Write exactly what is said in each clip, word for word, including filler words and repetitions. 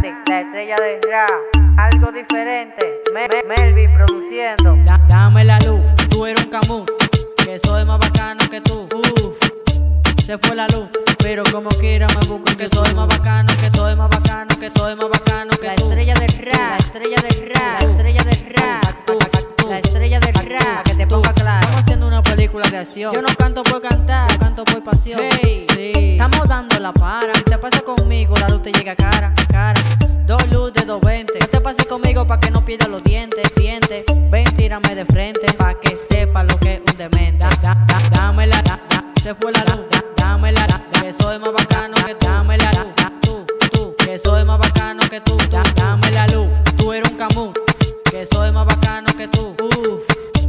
Randy, la estrella del rap, algo diferente. Me Me Melvin produciendo. Da Dame la luz, tú eres un Camus, que soy más bacano que tú. Uf, se fue la luz, pero como quiera me busco que soy más bacano, que soy más bacano, que soy más bacano que La tú. estrella del rap, la estrella del rap, la estrella del rap, tú, la estrella del rap, que te ponga claro. Estamos haciendo una película de acción. Yo no canto por cantar, Yo canto por pasión. Hey, sí. estamos dando la para. Si te pasa conmigo, la luz te llega cara, cara. Dos luz de doscientos veinte. No te pases conmigo pa' que no pierdas los dientes, dientes. Ven, tírame de frente pa' que sepa lo que es un demente. Da, da, da, dame la, da, da, se fue la luz. Da, dame la, da, que soy más bacano que tú. Dame la luz, da, tú, tú, que soy más bacano que tú. Da, dame la luz, tú eres un Camus, que soy más bacano que tú. Uf,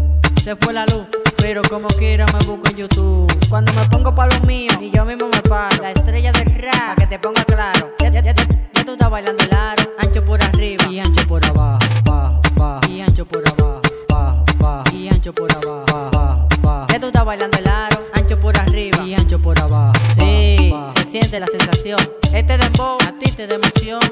se fue la luz, pero como quiera me busco en YouTube. Cuando me pongo pa' lo mío, Y yo mismo me paro. la estrella del rap, Pa' que te ponga claro. Ya, ya, ya, ya tú estás bailando el aro. Ancho por arriba y ancho por abajo, bajo, bajo. Y ancho por abajo, bajo, bajo. Y ancho por abajo, bajo, bajo. Ya tú estás bailando el aro. Ancho por arriba y ancho por abajo. Sí, bajo, bajo. Se siente la sensación. este dembow, A ti te da emoción.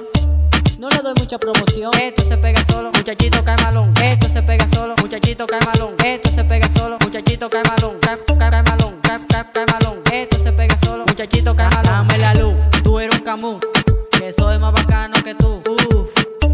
No le doy mucha promoción. Esto se pega solo, muchachito cae malón. Esto se pega solo, muchachito cae malón. Esto se pega solo, muchachito cae malón. Cae, cae, cae malón, cae, cae, cae malón. Esto se pega solo, muchachito cae malón. Dame la luz, tú eres un Camus, que soy más bacano que tú. Uf,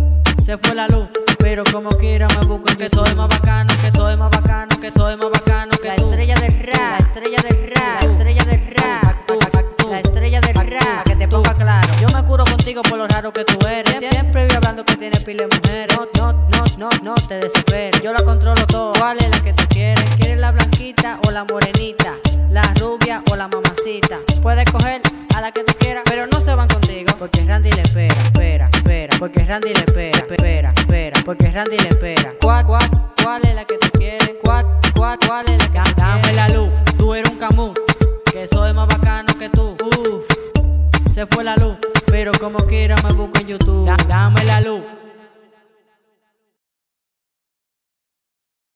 se fue la luz, pero como quiera me busco en que soy más bacano, que soy más bacano, que soy más bacano que la tú. estrella del rap, la estrella del rap, la estrella del rap, tú, la estrella del rap, que te ponga claro. Yo me curo contigo por lo raro que tú eres. Siempre voy hablando que tienes pile de mujeres. No, no, no, no, no te desesperes. Yo la controlo todo. ¿Cuál es la que tú quieres? ¿Quieres la blanquita o la morenita? La rubia o la mamacita. Puedes coger a la que tú quieras, pero no se van contigo. Porque Randy le espera, espera, espera. Porque Randy le espera, espera, espera. Porque Randy le espera. ¿Cuál, cuál, cuál es la que tú quieres? ¿Cuál, cuál, cuál es la que tú quieres? Dame la luz, tú eres un Camus, que soy más bacano que tú. Uf, se fue la luz, pero como quiera me busco en YouTube. Da, dame la luz,